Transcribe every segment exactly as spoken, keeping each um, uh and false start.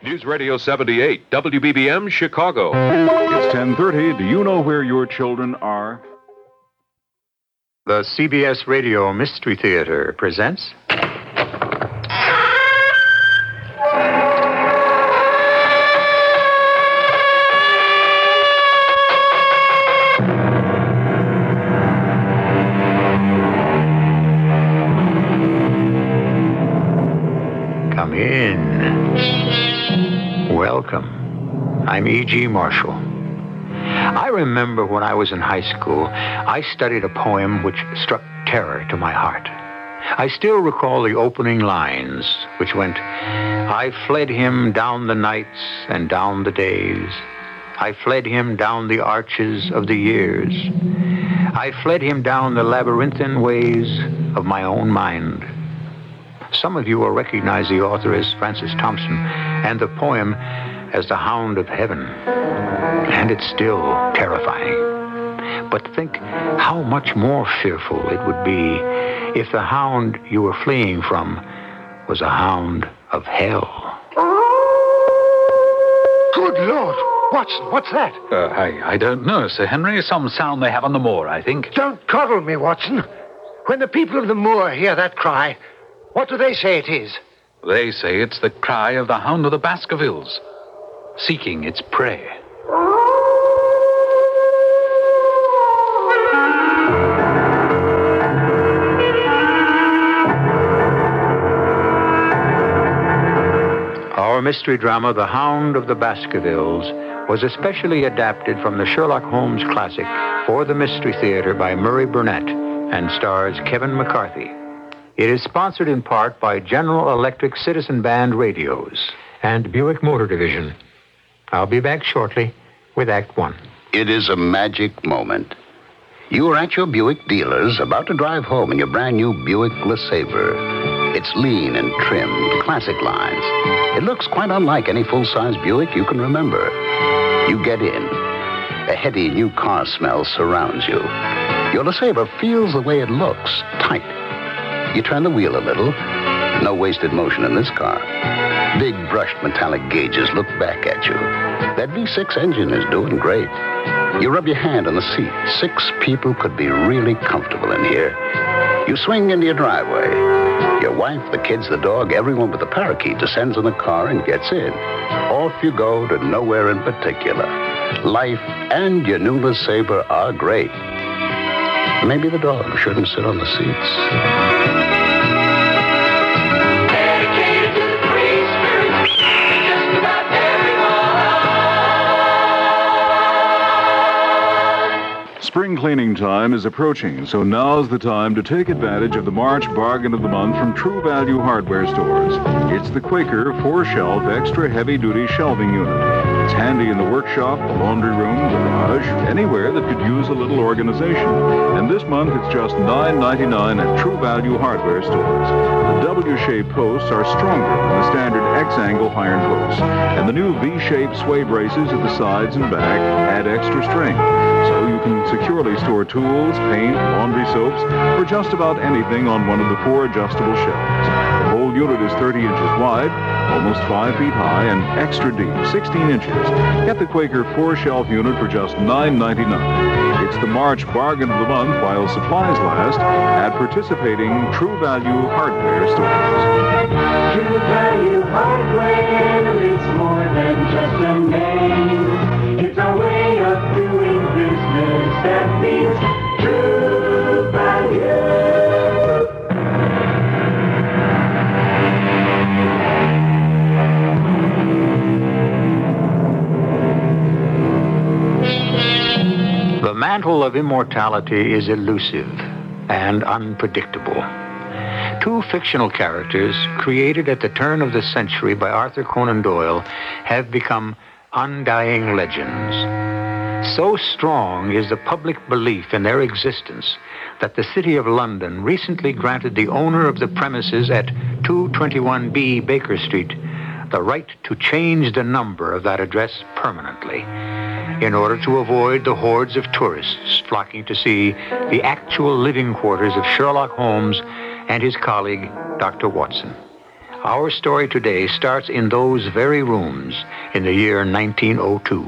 News Radio seventy-eight, W B B M, Chicago. It's ten thirty. Do you know where your children are? The C B S Radio Mystery Theater presents... Come in. Welcome. I'm E G. Marshall. I remember when I was in high school, I studied a poem which struck terror to my heart. I still recall the opening lines, which went, I fled him down the nights and down the days. I fled him down the arches of the years. I fled him down the labyrinthine ways of my own mind. Some of you will recognize the author as Francis Thompson and the poem as The Hound of Heaven. And it's still terrifying. But think how much more fearful it would be if the hound you were fleeing from was a hound of hell. Good Lord! Watson, what's that? Uh, I, I don't know, Sir Henry. Some sound they have on the moor, I think. Don't coddle me, Watson. When the people of the moor hear that cry, what do they say it is? They say it's the cry of the Hound of the Baskervilles, seeking its prey. Our mystery drama, The Hound of the Baskervilles, was especially adapted from the Sherlock Holmes classic for the Mystery Theater by Murray Burnett and stars Kevin McCarthy. It is sponsored in part by General Electric Citizen Band Radios and Buick Motor Division. I'll be back shortly with Act One. It is a magic moment. You are at your Buick dealer's, about to drive home in your brand new Buick LeSabre. It's lean and trimmed, classic lines. It looks quite unlike any full-size Buick you can remember. You get in. A heady new car smell surrounds you. Your LeSabre feels the way it looks, tight. You turn the wheel a little. No wasted motion in this car. Big brushed metallic gauges look back at you. That V six engine is doing great. You rub your hand on the seat. Six people could be really comfortable in here. You swing into your driveway. Your wife, the kids, the dog, everyone but the parakeet descends in the car and gets in. Off you go to nowhere in particular. Life and your new LeSabre are great. Maybe the dog shouldn't sit on the seats. Spring cleaning time is approaching, so now's the time to take advantage of the March bargain of the month from True Value Hardware stores. It's the Quaker four-shelf extra heavy-duty shelving unit. It's handy in the workshop, the laundry room, garage, anywhere that could use a little organization. And this month it's just nine ninety-nine at True Value Hardware stores. The W-shaped posts are stronger than the standard X-angle iron posts, and the new V-shaped sway braces at the sides and back add extra strength. So you can securely store tools, paint, laundry soaps, or just about anything on one of the four adjustable shelves. The whole unit is thirty inches wide, almost five feet high, and extra deep, sixteen inches. Get the Quaker four-shelf unit for just nine ninety-nine. It's the March bargain of the month while supplies last at participating True Value Hardware stores. True Value Hardware, it's more than just a name. It's a way of doing business that means True Value. The mantle of immortality is elusive and unpredictable. Two fictional characters created at the turn of the century by Arthur Conan Doyle have become undying legends. So strong is the public belief in their existence that the City of London recently granted the owner of the premises at two twenty-one B Baker Street the right to change the number of that address permanently in order to avoid the hordes of tourists flocking to see the actual living quarters of Sherlock Holmes and his colleague, Doctor Watson. Our story today starts in those very rooms in the year nineteen oh two.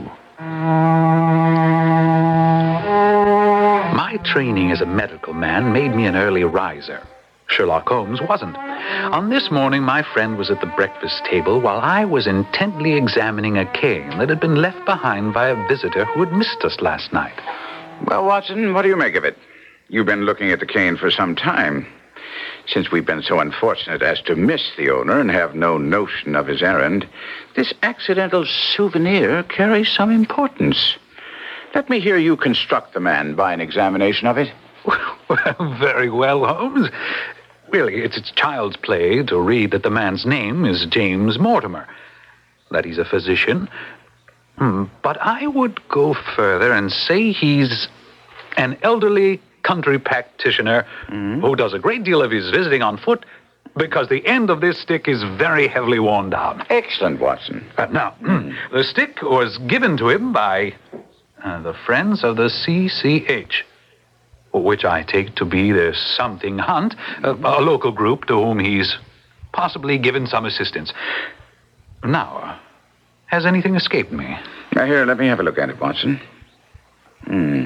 My training as a medical man made me an early riser. Sherlock Holmes wasn't. On this morning, my friend was at the breakfast table while I was intently examining a cane that had been left behind by a visitor who had missed us last night. Well, Watson, what do you make of it? You've been looking at the cane for some time. Since we've been so unfortunate as to miss the owner and have no notion of his errand, this accidental souvenir carries some importance. Let me hear you construct the man by an examination of it. Well, very well, Holmes. Really, it's, it's child's play to read that the man's name is James Mortimer, that he's a physician. Hmm, but I would go further and say he's an elderly country practitioner mm-hmm. who does a great deal of his visiting on foot because the end of this stick is very heavily worn down. Excellent, Watson. Uh, now, the stick was given to him by uh, the Friends of the C C H, which I take to be the Something Hunt, a, a local group to whom he's possibly given some assistance. Now, uh, has anything escaped me? Now, here, let me have a look at it, Watson. Hmm.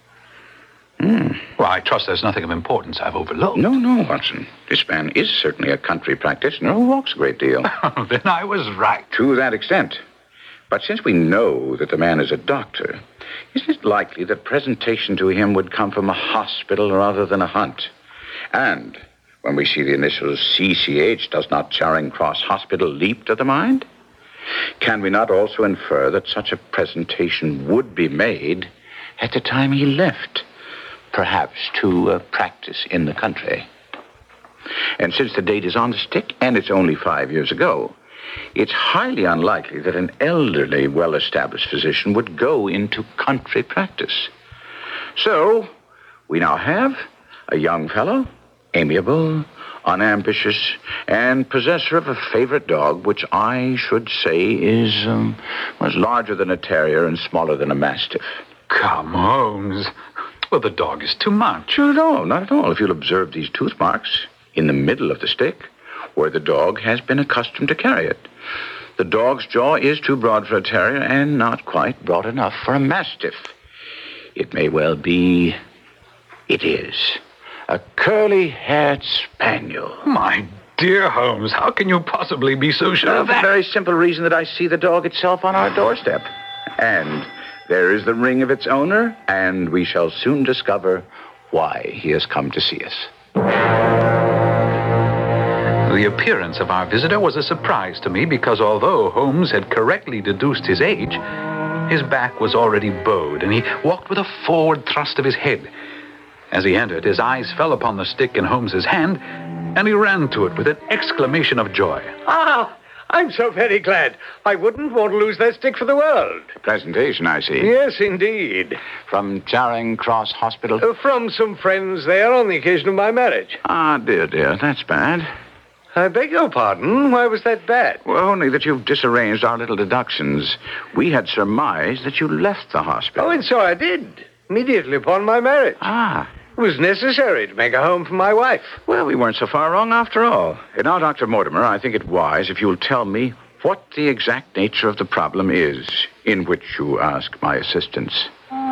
Hmm. Well, I trust there's nothing of importance I've overlooked. No, no, Watson. This man is certainly a country practitioner who walks a great deal. Then I was right. To that extent. But since we know that the man is a doctor, isn't it likely that presentation to him would come from a hospital rather than a hunt? And when we see the initials C C H, does not Charing Cross Hospital leap to the mind? Can we not also infer that such a presentation would be made at the time he left? Perhaps to uh, practice in the country. And since the date is on the stick, and it's only five years ago, it's highly unlikely that an elderly, well-established physician would go into country practice. So, we now have a young fellow, amiable, unambitious, and possessor of a favorite dog, which I should say is um, was larger than a terrier and smaller than a mastiff. Come, Holmes. Well, the dog is too much. Sure, no, not at all. If you'll observe these tooth marks in the middle of the stick, where the dog has been accustomed to carry it. The dog's jaw is too broad for a terrier and not quite broad enough for a mastiff. It may well be... It is. A curly-haired spaniel. My dear Holmes, how can you possibly be so sure Well, of for that? the very simple reason that I see the dog itself on our doorstep. And there is the ring of its owner, and we shall soon discover why he has come to see us. The appearance of our visitor was a surprise to me because although Holmes had correctly deduced his age, his back was already bowed, and he walked with a forward thrust of his head. As he entered, his eyes fell upon the stick in Holmes's hand, and he ran to it with an exclamation of joy. Ah, I'm so very glad. I wouldn't want to lose that stick for the world. Presentation, I see. Yes, indeed. From Charing Cross Hospital? Uh, from some friends there on the occasion of my marriage. Ah, dear, dear, that's bad. I beg your pardon. Why was that bad? Well, only that you've disarranged our little deductions. We had surmised that you left the hospital. Oh, and so I did. Immediately upon my marriage. Ah. It was necessary to make a home for my wife. Well, we weren't so far wrong after all. And now, Doctor Mortimer, I think it wise if you'll tell me what the exact nature of the problem is in which you ask my assistance.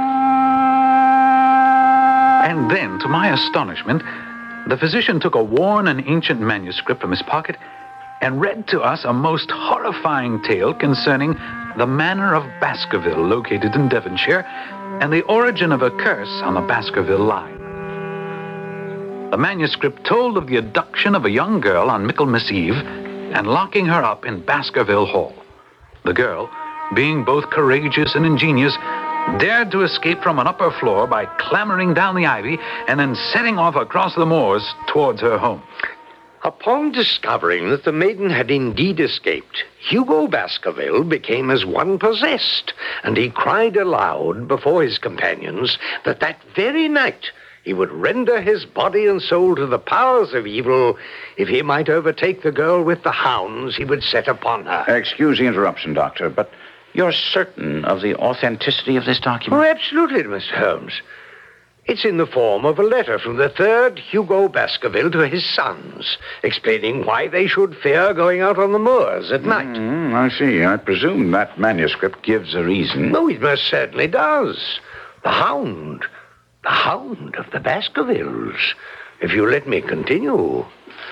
And then, to my astonishment, the physician took a worn and ancient manuscript from his pocket and read to us a most horrifying tale concerning the Manor of Baskerville, located in Devonshire, and the origin of a curse on the Baskerville line. The manuscript told of the abduction of a young girl on Michaelmas Eve and locking her up in Baskerville Hall. The girl, being both courageous and ingenious, dared to escape from an upper floor by clambering down the ivy and then setting off across the moors towards her home. Upon discovering that the maiden had indeed escaped, Hugo Baskerville became as one possessed, and he cried aloud before his companions that that very night he would render his body and soul to the powers of evil if he might overtake the girl with the hounds he would set upon her. Excuse the interruption, Doctor, but you're certain of the authenticity of this document? Oh, absolutely, Mister Holmes. It's in the form of a letter from the third Hugo Baskerville to his sons, explaining why they should fear going out on the moors at night. Mm, I see. I presume that manuscript gives a reason. No, it most certainly does. The hound. The hound of the Baskervilles. If you let me continue.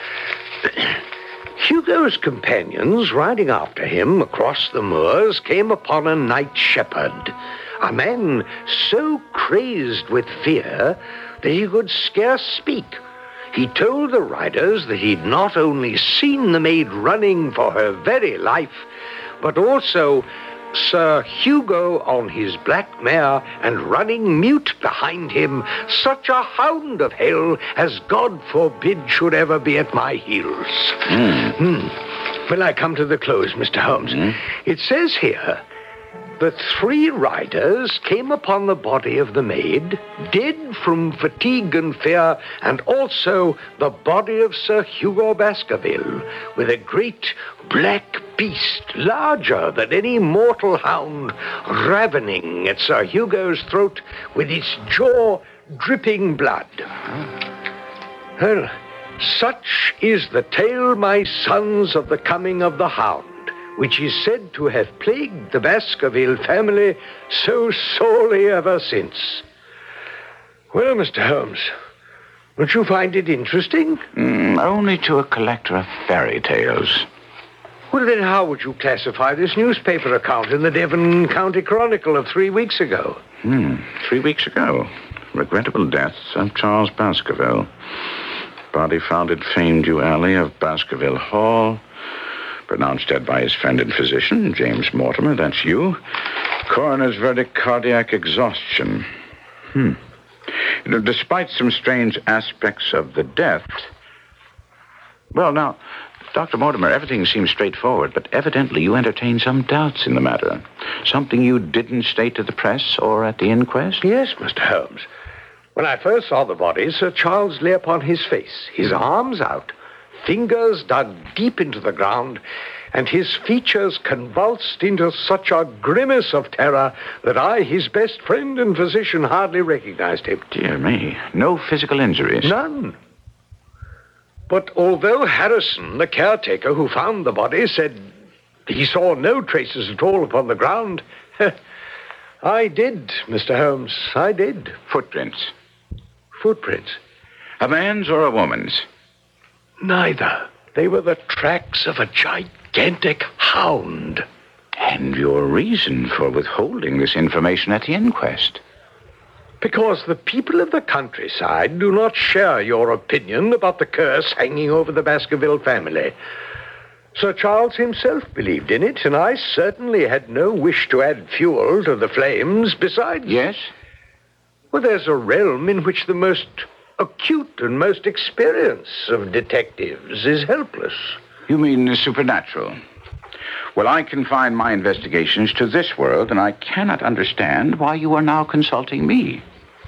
Hugo's companions, riding after him across the moors, came upon a night shepherd, a man so crazed with fear that he could scarce speak. He told the riders that he'd not only seen the maid running for her very life, but also Sir Hugo on his black mare and running mute behind him, such a hound of hell as God forbid should ever be at my heels. Mm. Hmm. When I come to the close, Mister Holmes, mm. it says here, the three riders came upon the body of the maid, dead from fatigue and fear, and also the body of Sir Hugo Baskerville, with a great black beast, larger than any mortal hound, ravening at Sir Hugo's throat with its jaw dripping blood. Well, such is the tale, my sons, of the coming of the hound, which is said to have plagued the Baskerville family so sorely ever since. Well, Mister Holmes, don't you find it interesting? Mm, only to a collector of fairy tales. Well, then how would you classify this newspaper account in the Devon County Chronicle of three weeks ago? Hmm, three weeks ago. Regrettable deaths of Charles Baskerville. Body found at famed Yew Alley of Baskerville Hall. Pronounced dead by his friend and physician, James Mortimer, that's you. Coroner's verdict, cardiac exhaustion. Hmm. You know, despite some strange aspects of the death... Well, now, Doctor Mortimer, everything seems straightforward, but evidently you entertain some doubts in the matter. Something you didn't state to the press or at the inquest? Yes, Mister Holmes. When I first saw the body, Sir Charles lay upon his face, his arms out, fingers dug deep into the ground, and his features convulsed into such a grimace of terror that I, his best friend and physician, hardly recognized him. Dear me, no physical injuries? None. But although Harrison, the caretaker who found the body, said he saw no traces at all upon the ground, I did, Mister Holmes, I did. Footprints? Footprints. A man's or a woman's? Neither. They were the tracks of a gigantic hound. And your reason for withholding this information at the inquest? Because the people of the countryside do not share your opinion about the curse hanging over the Baskerville family. Sir Charles himself believed in it, and I certainly had no wish to add fuel to the flames. Besides... Yes? Well, there's a realm in which the most acute and most experienced of detectives is helpless. You mean the supernatural? Well, I confine my investigations to this world, and I cannot understand why you are now consulting me.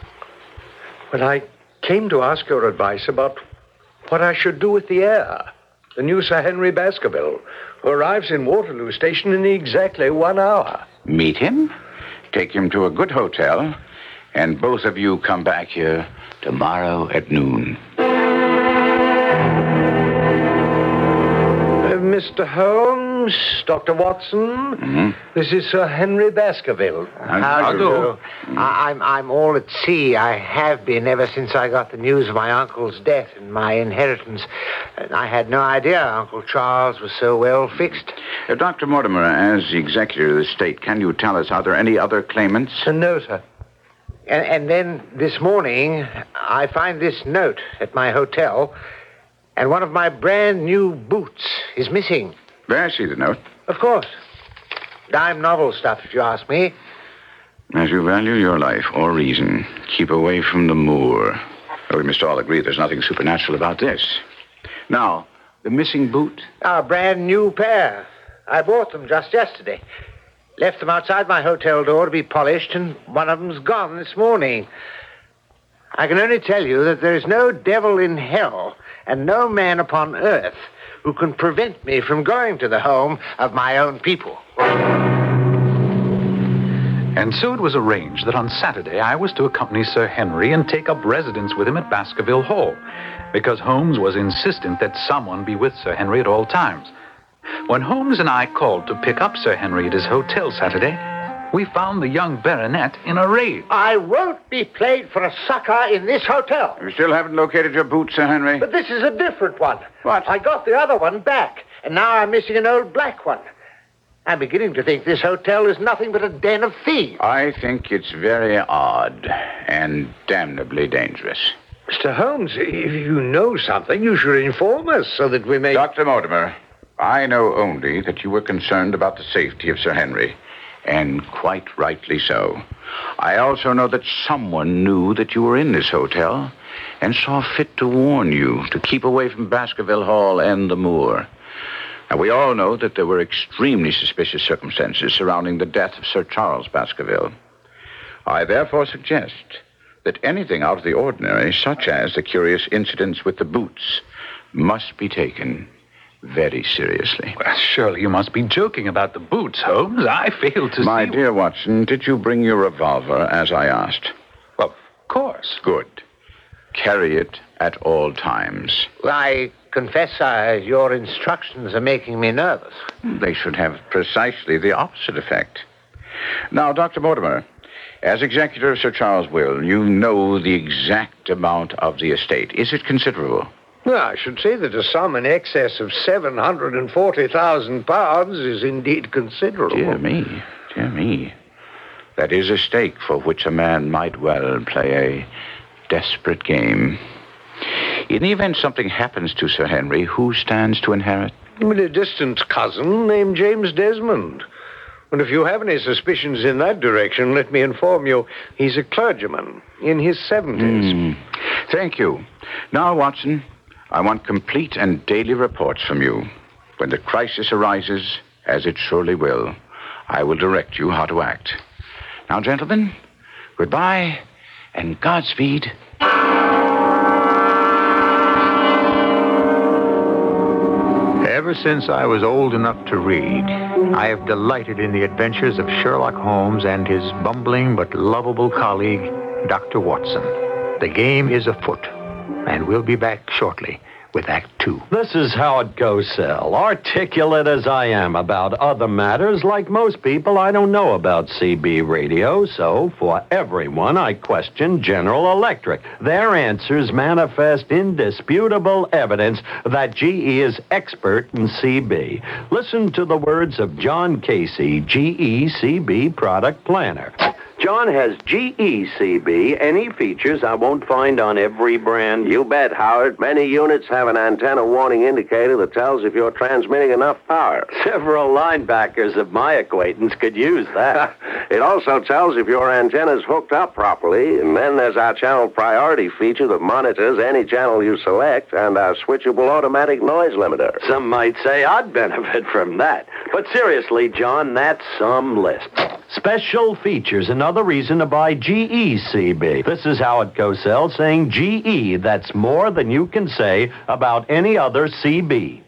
Well, I came to ask your advice about what I should do with the heir, the new Sir Henry Baskerville, who arrives in Waterloo Station in exactly one hour. Meet him, take him to a good hotel, and both of you come back here tomorrow at noon. Uh, Mister Holmes, Doctor Watson, Mm-hmm. this is Sir Henry Baskerville. How do you do? I- I'm, I'm all at sea. I have been ever since I got the news of my uncle's death and my inheritance. And I had no idea Uncle Charles was so well fixed. Uh, Doctor Mortimer, as the executor of the state, can you tell us, are there any other claimants? Uh, no, sir. And, and then this morning, I find this note at my hotel, and one of my brand new boots is missing. May I see the note? Of course. Dime novel stuff, if you ask me. As you value your life or reason, keep away from the moor. Well, we must all agree there's nothing supernatural about this. Now, the missing boot? A brand new pair. I bought them just yesterday. Left them outside my hotel door to be polished, and one of them's gone this morning. I can only tell you that there is no devil in hell and no man upon earth who can prevent me from going to the home of my own people. And so it was arranged that on Saturday I was to accompany Sir Henry and take up residence with him at Baskerville Hall, because Holmes was insistent that someone be with Sir Henry at all times. When Holmes and I called to pick up Sir Henry at his hotel Saturday, we found the young baronet in a rage. I won't be played for a sucker in this hotel. You still haven't located your boot, Sir Henry? But this is a different one. What? I got the other one back, and now I'm missing an old black one. I'm beginning to think this hotel is nothing but a den of thieves. I think it's very odd and damnably dangerous. Mister Holmes, if you know something, you should inform us so that we may... Doctor Mortimer, I know only that you were concerned about the safety of Sir Henry, and quite rightly so. I also know that someone knew that you were in this hotel and saw fit to warn you to keep away from Baskerville Hall and the moor. And we all know that there were extremely suspicious circumstances surrounding the death of Sir Charles Baskerville. I therefore suggest that anything out of the ordinary, such as the curious incidents with the boots, must be taken very seriously. Well, surely you must be joking about the boots, Holmes. I fail to My see... dear Watson, did you bring your revolver as I asked? Well, of course. Good. Carry it at all times. I confess, uh, your instructions are making me nervous. They should have precisely the opposite effect. Now, Doctor Mortimer, as executor of Sir Charles' will, you know the exact amount of the estate. Is it considerable? Well, I should say that a sum in excess of seven hundred forty thousand pounds is indeed considerable. Dear me, dear me. That is a stake for which a man might well play a desperate game. In the event something happens to Sir Henry, who stands to inherit? A distant cousin named James Desmond. And if you have any suspicions in that direction, let me inform you, he's a clergyman in his seventies. Mm. Thank you. Now, Watson, I want complete and daily reports from you. When the crisis arises, as it surely will, I will direct you how to act. Now, gentlemen, goodbye and Godspeed. Ever since I was old enough to read, I have delighted in the adventures of Sherlock Holmes and his bumbling but lovable colleague, Doctor Watson. The game is afoot, and we'll be back shortly with Act Two. This is how it goes, Sal. Articulate as I am about other matters, like most people, I don't know about C B radio, so for everyone, I question General Electric. Their answers manifest indisputable evidence that G E is expert in C B. Listen to the words of John Casey, G E C B product planner. John has G E C B, any features I won't find on every brand. You bet, Howard. Many units have an antenna warning indicator that tells if you're transmitting enough power. Several linebackers of my acquaintance could use that. It also tells if your antenna's hooked up properly, and then there's our channel priority feature that monitors any channel you select, and our switchable automatic noise limiter. Some might say I'd benefit from that. But seriously, John, that's some list. Special features, another reason to buy G E C B. This is how it goes, Sal, saying G E, that's more than you can say about any other C B.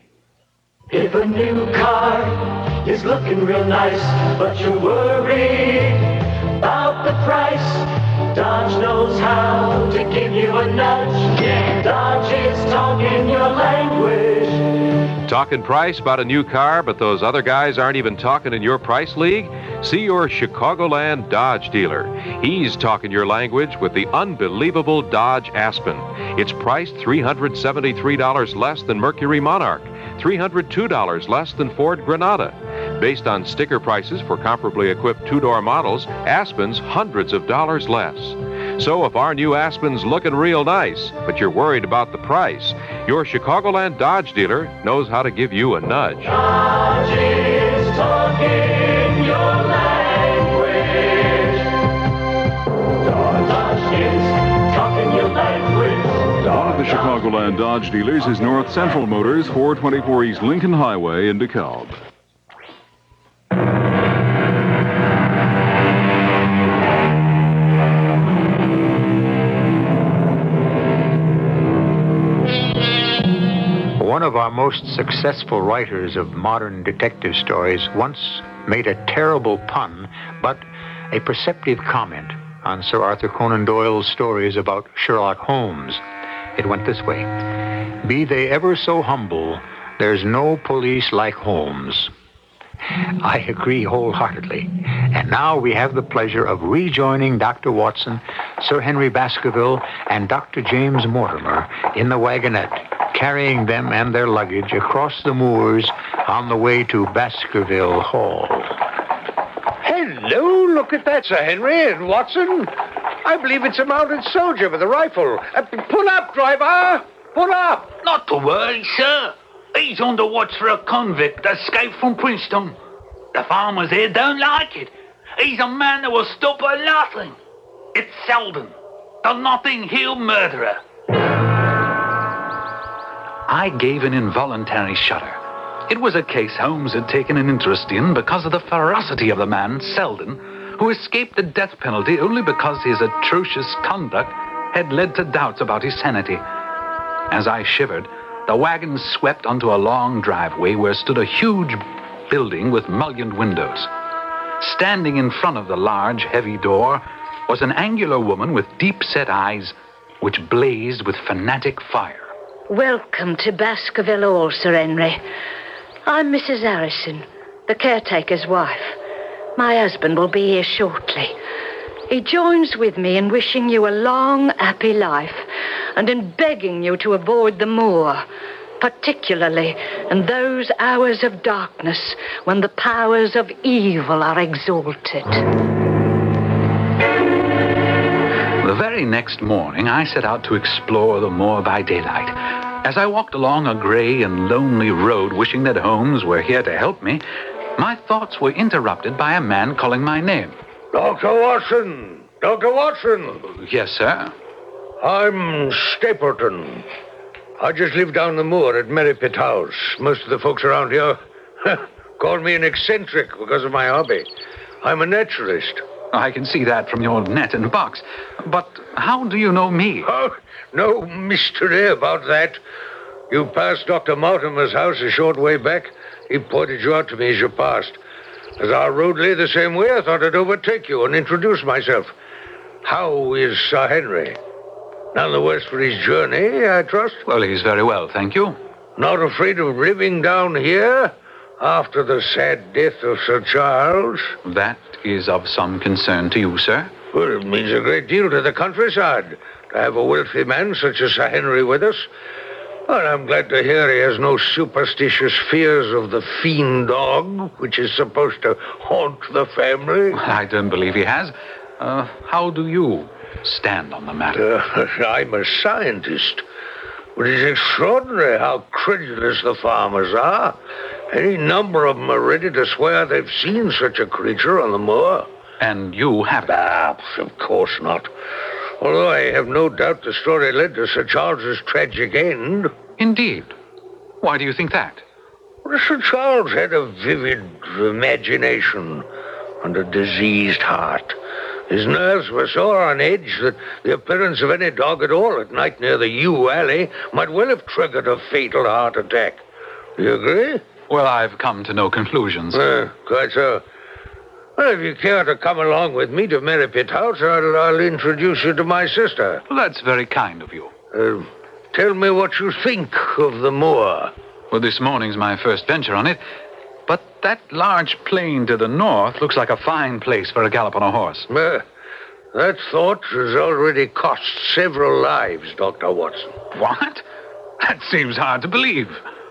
If a new car is looking real nice, but you're worried about the price, Dodge knows how to give you a nudge. Yeah, Dodge is talking your language. Talking price about a new car, but those other guys aren't even talking in your price league? See your Chicagoland Dodge dealer. He's talking your language with the unbelievable Dodge Aspen. It's priced three hundred seventy-three dollars less than Mercury Monarch, three hundred two dollars less than Ford Granada. Based on sticker prices for comparably equipped two-door models, Aspen's hundreds of dollars less. So if our new Aspen's looking real nice, but you're worried about the price, your Chicagoland Dodge dealer knows how to give you a nudge. Dodge is talking your language. Dodge is talking your language. One of the Chicagoland Dodge dealers is North Central Motors, four twenty-four East Lincoln Highway in DeKalb. One of our most successful writers of modern detective stories once made a terrible pun, but a perceptive comment on Sir Arthur Conan Doyle's stories about Sherlock Holmes. It went this way. Be they ever so humble, there's no police like Holmes. I agree wholeheartedly. And now we have the pleasure of rejoining Doctor Watson, Sir Henry Baskerville, and Doctor James Mortimer in the wagonette, carrying them and their luggage across the moors on the way to Baskerville Hall. Hello, look at that, Sir Henry and Watson. I believe it's a mounted soldier with a rifle. Uh, pull up, driver! Pull up! Not to worry, sir. He's on the watch for a convict escaped from Princeton. The farmers here don't like it. He's a man that will stop at nothing. It's Selden, the Notting Hill murderer. I gave an involuntary shudder. It was a case Holmes had taken an interest in because of the ferocity of the man, Selden, who escaped the death penalty only because his atrocious conduct had led to doubts about his sanity. As I shivered, the wagon swept onto a long driveway where stood a huge building with mullioned windows. Standing in front of the large, heavy door was an angular woman with deep-set eyes which blazed with fanatic fire. Welcome to Baskerville Hall, Sir Henry. I'm Missus Harrison, the caretaker's wife. My husband will be here shortly. He joins with me in wishing you a long, happy life and in begging you to avoid the moor, particularly in those hours of darkness when the powers of evil are exalted. The very next morning, I set out to explore the moor by daylight. As I walked along a gray and lonely road, wishing that Holmes were here to help me, my thoughts were interrupted by a man calling my name. Doctor Watson! Doctor Watson! Yes, sir? I'm Stapleton. I just live down the moor at Merripit House. Most of the folks around here call me an eccentric because of my hobby. I'm a naturalist. I can see that from your net and box. But how do you know me? Oh, no mystery about that. You passed Doctor Mortimer's house a short way back. He pointed you out to me as you passed. As our road lay the same way, I thought I'd overtake you and introduce myself. How is Sir Henry? None the worse for his journey, I trust? Well, he's very well, thank you. Not afraid of living down here after the sad death of Sir Charles? That is of some concern to you, sir. Well, it means a great deal to the countryside to have a wealthy man such as Sir Henry with us. Well, I'm glad to hear he has no superstitious fears of the fiend dog, which is supposed to haunt the family. I don't believe he has. Uh, how do you stand on the matter? Uh, I'm a scientist. But it's extraordinary how credulous the farmers are. Any number of them are ready to swear they've seen such a creature on the moor. And you haven't? Ah, of course not. Although I have no doubt the story led to Sir Charles's tragic end. Indeed. Why do you think that? Well, Sir Charles had a vivid imagination and a diseased heart. His nerves were so on edge that the appearance of any dog at all at night near the Yew Alley might well have triggered a fatal heart attack. Do you agree? Well, I've come to no conclusions. Uh, quite so. Well, if you care to come along with me to Merripit House, I'll, I'll introduce you to my sister. Well, that's very kind of you. Uh, tell me what you think of the moor. Well, this morning's my first venture on it. But that large plain to the north looks like a fine place for a gallop on a horse. Uh, that thought has already cost several lives, Doctor Watson. What? That seems hard to believe.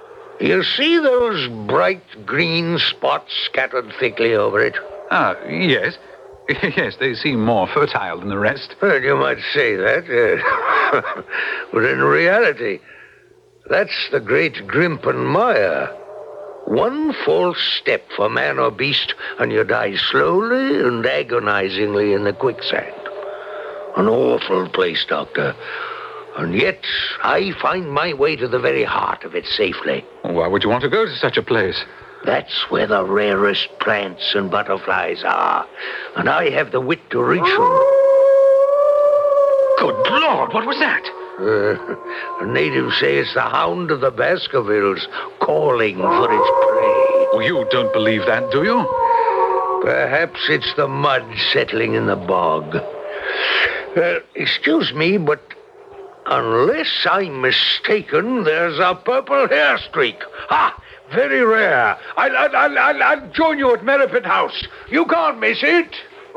You see those bright green spots scattered thickly over it? Ah, yes. Yes, they seem more fertile than the rest. Well, you might say that. Uh, but in reality, that's the great Grimpen Mire. One false step for man or beast, and you die slowly and agonizingly in the quicksand. An awful place, Doctor. And yet, I find my way to the very heart of it safely. Why would you want to go to such a place? That's where the rarest plants and butterflies are. And I have the wit to reach them. Good Lord, what was that? Uh, the natives say it's the hound of the Baskervilles calling for its prey. Well, you don't believe that, do you? Perhaps it's the mud settling in the bog. Uh, excuse me, but unless I'm mistaken, there's a purple hair streak. Ah, very rare. I'll, I'll, I'll, I'll, I'll join you at Merripit House. You can't miss it.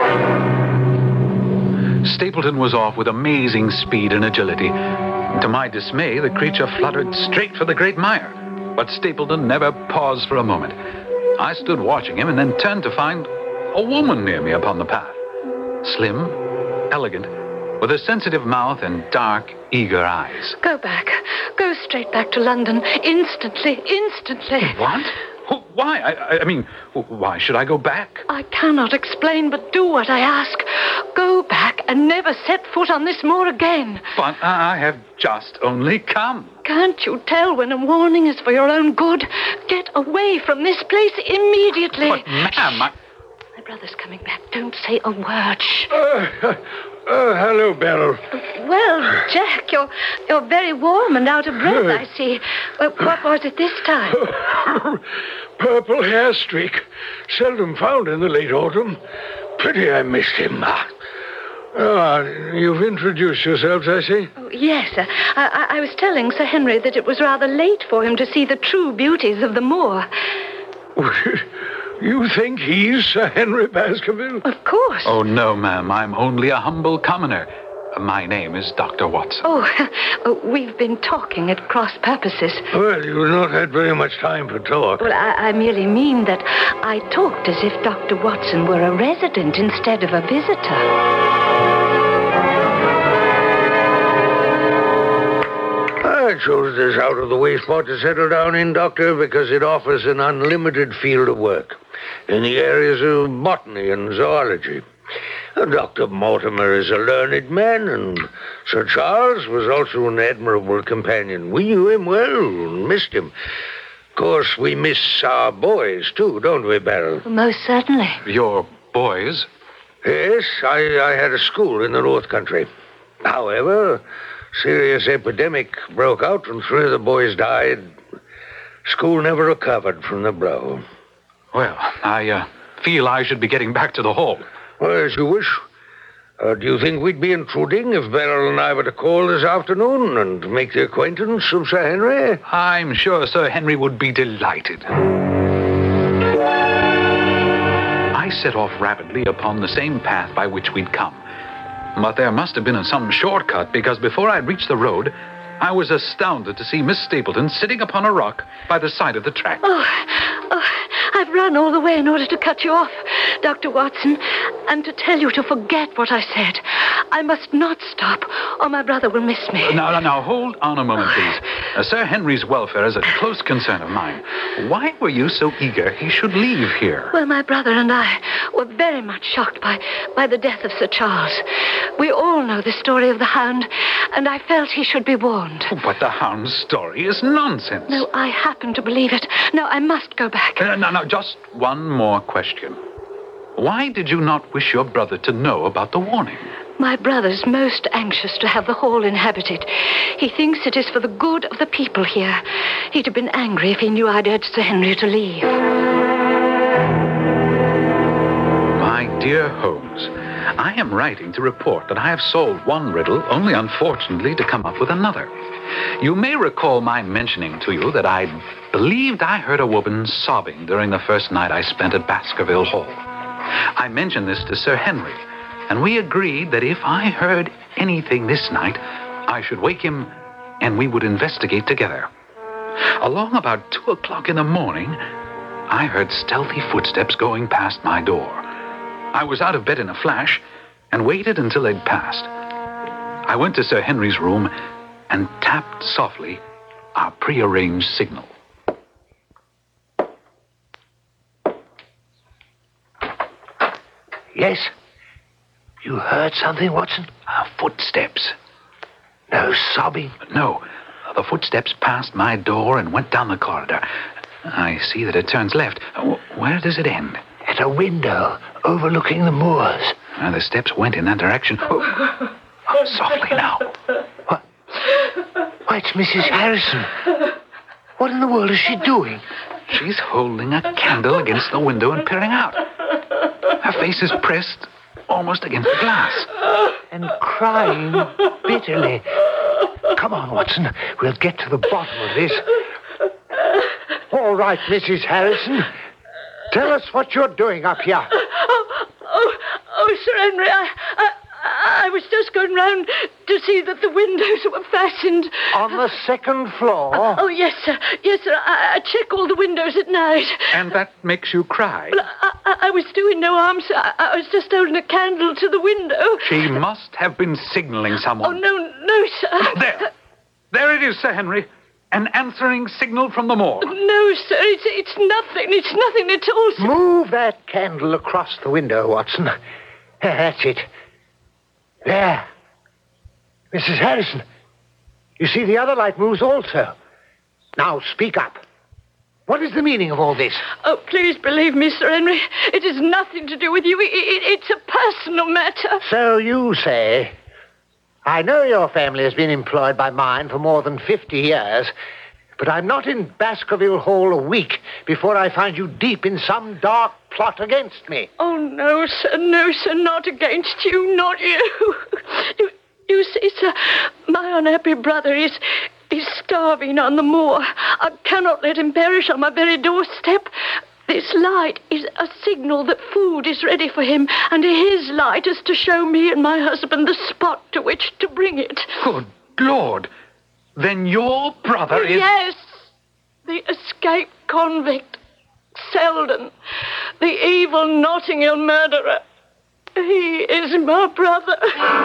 Stapleton was off with amazing speed and agility. To my dismay, the creature fluttered straight for the great mire. But Stapleton never paused for a moment. I stood watching him and then turned to find a woman near me upon the path. Slim, elegant, with a sensitive mouth and dark, eager eyes. Go back. Go straight back to London. Instantly. Instantly. What? Why? I, I mean, why should I go back? I cannot explain, but do what I ask. Go back and never set foot on this moor again. But I have just only come. Can't you tell when a warning is for your own good? Get away from this place immediately. But, ma'am, I... My brother's coming back. Don't say a word. Shh. Uh, uh, hello, Beryl. Well, Jack, you're you're very warm and out of breath, I see. Uh, what was it this time? Purple hair streak. Seldom found in the late autumn. Pity I missed him. Ah, you've introduced yourselves, I see. Oh, yes, sir. I, I, I was telling Sir Henry that it was rather late for him to see the true beauties of the moor. You think he's Sir Henry Baskerville? Of course. Oh, no, ma'am. I'm only a humble commoner. My name is Doctor Watson. Oh, we've been talking at cross purposes. Well, you've not had very much time for talk. Well, I, I merely mean that I talked as if Doctor Watson were a resident instead of a visitor. I chose this out-of-the-way spot to settle down in, Doctor, because it offers an unlimited field of work in the areas of botany and zoology. And Doctor Mortimer is a learned man, and Sir Charles was also an admirable companion. We knew him well and missed him. Of course, we miss our boys, too, don't we, Beryl? Most certainly. Your boys? Yes, I, I had a school in the North Country. However, serious epidemic broke out and three of the boys died. School never recovered from the blow. Well, I uh, feel I should be getting back to the hall. Well, as you wish. Uh, do you think we'd be intruding if Beryl and I were to call this afternoon and make the acquaintance of Sir Henry? I'm sure Sir Henry would be delighted. I set off rapidly upon the same path by which we'd come. But there must have been some shortcut, because before I reached the road, I was astounded to see Miss Stapleton sitting upon a rock by the side of the track. Oh, oh, I've run all the way in order to cut you off, Doctor Watson, and to tell you to forget what I said. I must not stop, or my brother will miss me. Now, now, now, hold on a moment, please. Uh, Sir Henry's welfare is a close concern of mine. Why were you so eager he should leave here? Well, my brother and I were very much shocked by, by the death of Sir Charles. We all know the story of the hound, and I felt he should be warned. But the hound's story is nonsense. No, I happen to believe it. No, I must go back. Uh, no, no, just one more question. Why did you not wish your brother to know about the warning? My brother's most anxious to have the hall inhabited. He thinks it is for the good of the people here. He'd have been angry if he knew I'd urged Sir Henry to leave. My dear Holmes, I am writing to report that I have solved one riddle, only unfortunately to come up with another. You may recall my mentioning to you that I believed I heard a woman sobbing during the first night I spent at Baskerville Hall. I mentioned this to Sir Henry, and we agreed that if I heard anything this night, I should wake him and we would investigate together. Along about two o'clock in the morning, I heard stealthy footsteps going past my door. I was out of bed in a flash and waited until they'd passed. I went to Sir Henry's room and tapped softly our prearranged signal. Yes? You heard something, Watson? Uh, footsteps. No sobbing? No. The footsteps passed my door and went down the corridor. I see that it turns left. Where does it end? At a window overlooking the moors. Uh, the steps went in that direction. Oh, oh, softly now. What? Why, it's Missus Harrison. What in the world is she doing? She's holding a candle against the window and peering out. Her face is pressed almost against the glass. And crying bitterly. Come on, Watson. We'll get to the bottom of this. All right, Missus Harrison. Tell us what you're doing up here. Oh, oh, oh Sir Henry, I, I, I was just going round to see that the windows were fastened. On the second floor? Uh, oh, yes, sir. Yes, sir. I, I check all the windows at night. And that makes you cry? Well, I, I, I was doing no harm, sir. I, I was just holding a candle to the window. She must have been signaling someone. Oh, no, no, sir. There. There it is, Sir Henry. An answering signal from the morgue. No, sir. It's, it's nothing. It's nothing at all, sir. Move that candle across the window, Watson. That's it. There. Missus Harrison, you see the other light moves also. Now, speak up. What is the meaning of all this? Oh, please believe me, Sir Henry. It has nothing to do with you. It, it, it's a personal matter. So you say. I know your family has been employed by mine for more than fifty years, but I'm not in Baskerville Hall a week before I find you deep in some dark plot against me. Oh, no, sir, no, sir, not against you, not you. You, you see, sir, my unhappy brother is, is starving on the moor. I cannot let him perish on my very doorstep. This light is a signal that food is ready for him, and his light is to show me and my husband the spot to which to bring it. Good Lord. Then your brother is... Yes, the escaped convict, Selden, the evil Notting Hill murderer. He is my brother.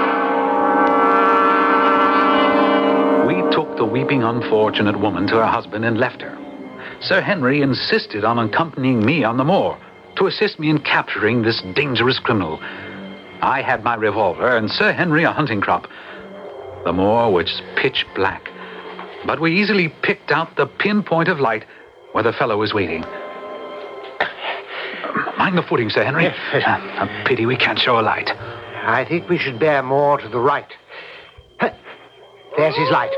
We took the weeping unfortunate woman to her husband and left her. Sir Henry insisted on accompanying me on the moor to assist me in capturing this dangerous criminal. I had my revolver and Sir Henry a hunting crop. The moor was pitch black, but we easily picked out the pinpoint of light where the fellow was waiting. Mind the footing, Sir Henry. Yes, yes. Uh, a pity we can't show a light. I think we should bear more to the right. There's his light.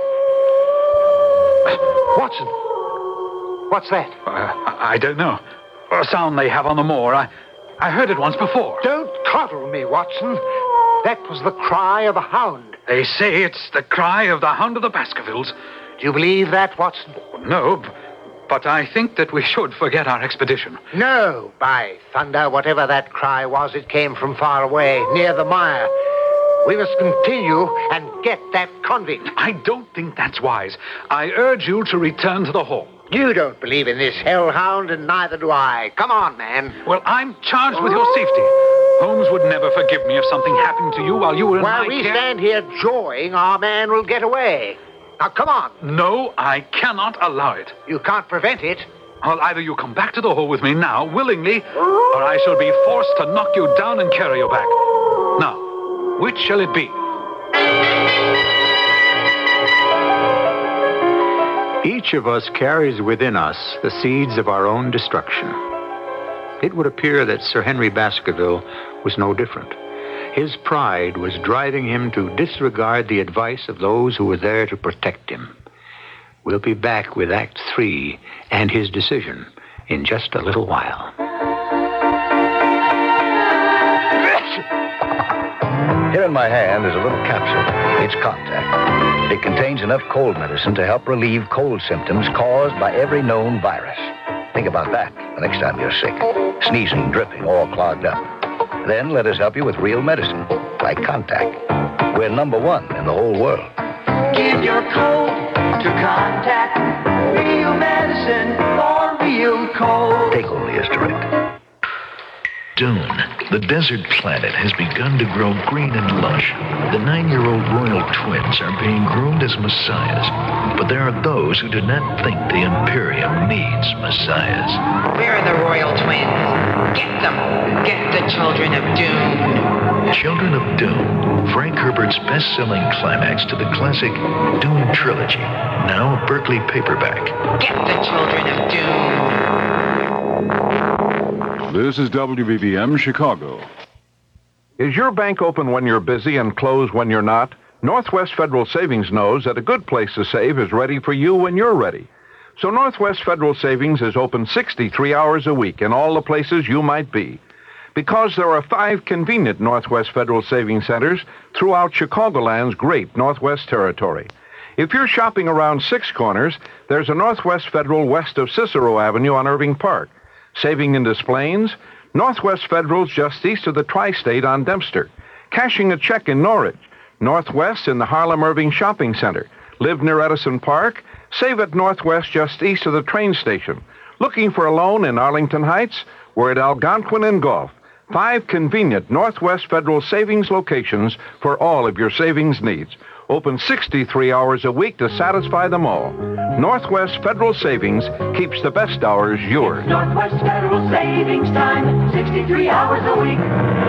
Watson. What's that? Uh, I don't know. A sound they have on the moor. I, I heard it once before. Don't coddle me, Watson. That was the cry of a hound. They say it's the cry of the Hound of the Baskervilles. Do you believe that, Watson? No, but I think that we should forget our expedition. No, by thunder, whatever that cry was, it came from far away, near the mire. We must continue and get that convict. I don't think that's wise. I urge you to return to the hall. You don't believe in this hellhound, and neither do I. Come on, man. Well, I'm charged with your safety. Holmes would never forgive me if something happened to you while you were in While my we care. stand here jawing, our man will get away. Now, come on. No, I cannot allow it. You can't prevent it. Well, either you come back to the hall with me now, willingly, or I shall be forced to knock you down and carry you back. Now, which shall it be? Each of us carries within us the seeds of our own destruction. It would appear that Sir Henry Baskerville was no different. His pride was driving him to disregard the advice of those who were there to protect him. We'll be back with Act Three and his decision in just a little while. Here in my hand is a little capsule. It's Contact. It contains enough cold medicine to help relieve cold symptoms caused by every known virus. Think about that the next time you're sick. Sneezing, dripping, all clogged up. Then let us help you with real medicine, like Contact. We're number one in the whole world. Give your cold to Contact. Real medicine for real cold. Take only as directed. Dune, the desert planet, has begun to grow green and lush. The nine-year-old royal twins are being groomed as messiahs, but there are those who do not think the Imperium needs messiahs. Where are the royal twins? Get them! Get the Children of Dune! Children of Dune, Frank Herbert's best-selling climax to the classic Dune trilogy, now a Berkeley paperback. Get the Children of Dune! This is W B B M Chicago. Is your bank open when you're busy and closed when you're not? Northwest Federal Savings knows that a good place to save is ready for you when you're ready. So Northwest Federal Savings is open sixty-three hours a week in all the places you might be. Because there are five convenient Northwest Federal Savings Centers throughout Chicagoland's great Northwest Territory. If you're shopping around Six Corners, there's a Northwest Federal west of Cicero Avenue on Irving Park. Saving in Des Plaines, Northwest Federal's just east of the Tri-State on Dempster. Cashing a check in Norridge, Northwest in the Harlem Irving Shopping Center. Live near Edison Park? Save at Northwest just east of the train station. Looking for a loan in Arlington Heights? We're at Algonquin and Gulf. Five convenient Northwest Federal Savings locations for all of your savings needs. Open sixty-three hours a week to satisfy them all. Northwest Federal Savings keeps the best hours yours. Northwest Federal Savings Time, sixty-three hours a week.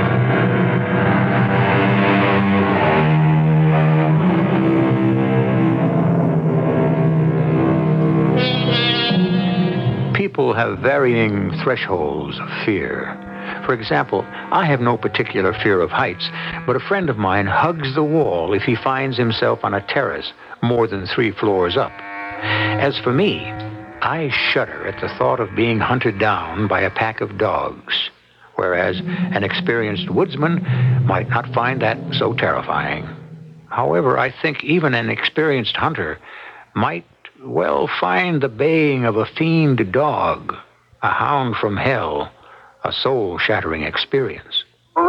People have varying thresholds of fear. For example, I have no particular fear of heights, but a friend of mine hugs the wall if he finds himself on a terrace more than three floors up. As for me, I shudder at the thought of being hunted down by a pack of dogs, whereas an experienced woodsman might not find that so terrifying. However, I think even an experienced hunter might well find the baying of a fiend dog, a hound from hell, a soul-shattering experience.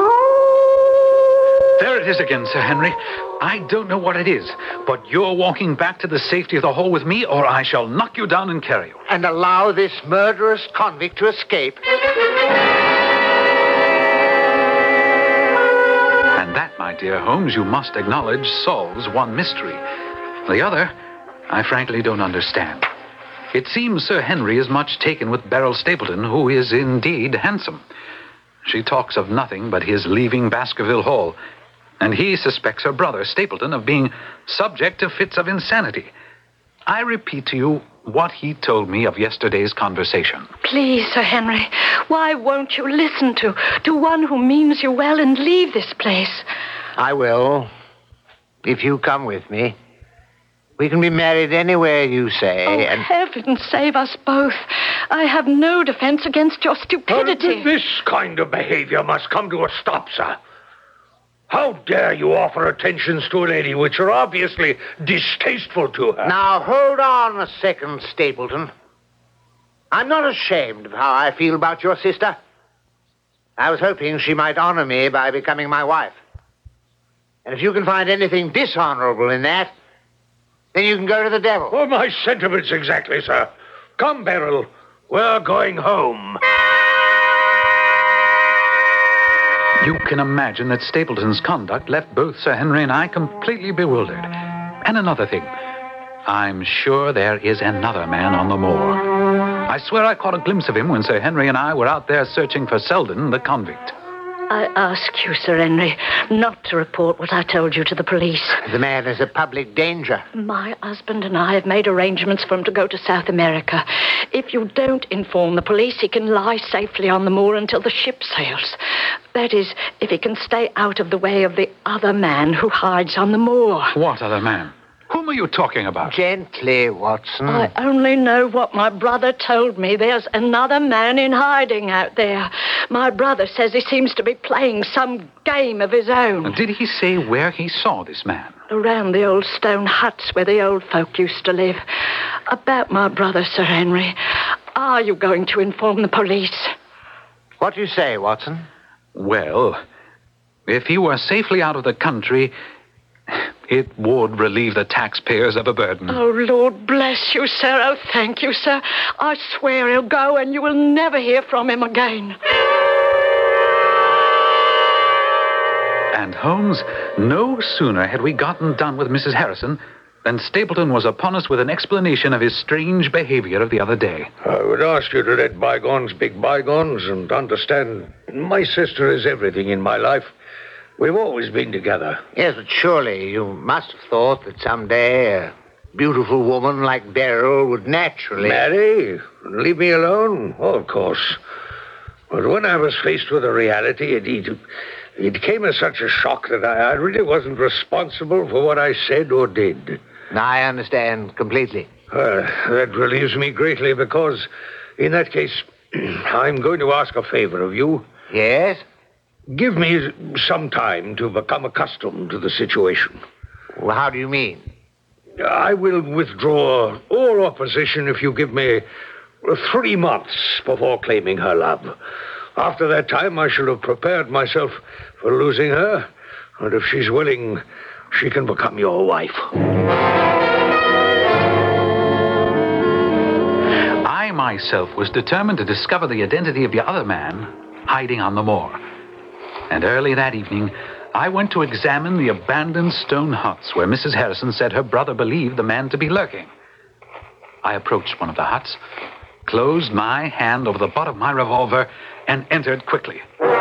There it is again, Sir Henry. I don't know what it is, but you're walking back to the safety of the hall with me, or I shall knock you down and carry you. And allow this murderous convict to escape. And that, my dear Holmes, you must acknowledge, solves one mystery. The other, I frankly don't understand. It seems Sir Henry is much taken with Beryl Stapleton, who is indeed handsome. She talks of nothing but his leaving Baskerville Hall, and he suspects her brother, Stapleton, of being subject to fits of insanity. I repeat to you what he told me of yesterday's conversation. Please, Sir Henry, why won't you listen to, to one who means you well and leave this place? I will, if you come with me. We can be married anywhere you say, Oh, and... heaven save us both. I have no defense against your stupidity. Uh, this kind of behavior must come to a stop, sir. How dare you offer attentions to a lady which are obviously distasteful to her? Now, hold on a second, Stapleton. I'm not ashamed of how I feel about your sister. I was hoping she might honor me by becoming my wife. And if you can find anything dishonorable in that, then you can go to the devil. Oh, my sentiments exactly, sir. Come, Beryl. We're going home. You can imagine that Stapleton's conduct left both Sir Henry and I completely bewildered. And another thing, I'm sure there is another man on the moor. I swear I caught a glimpse of him when Sir Henry and I were out there searching for Selden, the convict. I ask you, Sir Henry, not to report what I told you to the police. The man is a public danger. My husband and I have made arrangements for him to go to South America. If you don't inform the police, he can lie safely on the moor until the ship sails. That is, if he can stay out of the way of the other man who hides on the moor. What other man? Whom are you talking about? Gently, Watson. I only know what my brother told me. There's another man in hiding out there. My brother says he seems to be playing some game of his own. Did he say where he saw this man? Around the old stone huts where the old folk used to live. About my brother, Sir Henry. Are you going to inform the police? What do you say, Watson? Well, if he were safely out of the country, it would relieve the taxpayers of a burden. Oh, Lord bless you, sir. Oh, thank you, sir. I swear he'll go and you will never hear from him again. And, Holmes, no sooner had we gotten done with Missus Harrison than Stapleton was upon us with an explanation of his strange behavior of the other day. I would ask you to let bygones be bygones and understand my sister is everything in my life. We've always been together. Yes, but surely you must have thought that someday a beautiful woman like Beryl would naturally... Marry? Leave me alone? Oh, of course. But when I was faced with the reality, it, it, it came as such a shock that I, I really wasn't responsible for what I said or did. I understand completely. Well, that relieves me greatly because, in that case, I'm going to ask a favor of you. Yes? Give me some time to become accustomed to the situation. Well, how do you mean? I will withdraw all opposition if you give me three months before claiming her love. After that time, I shall have prepared myself for losing her, and if she's willing, she can become your wife. I myself was determined to discover the identity of the other man hiding on the moor. And early that evening, I went to examine the abandoned stone huts where Missus Harrison said her brother believed the man to be lurking. I approached one of the huts, closed my hand over the butt of my revolver, and entered quickly.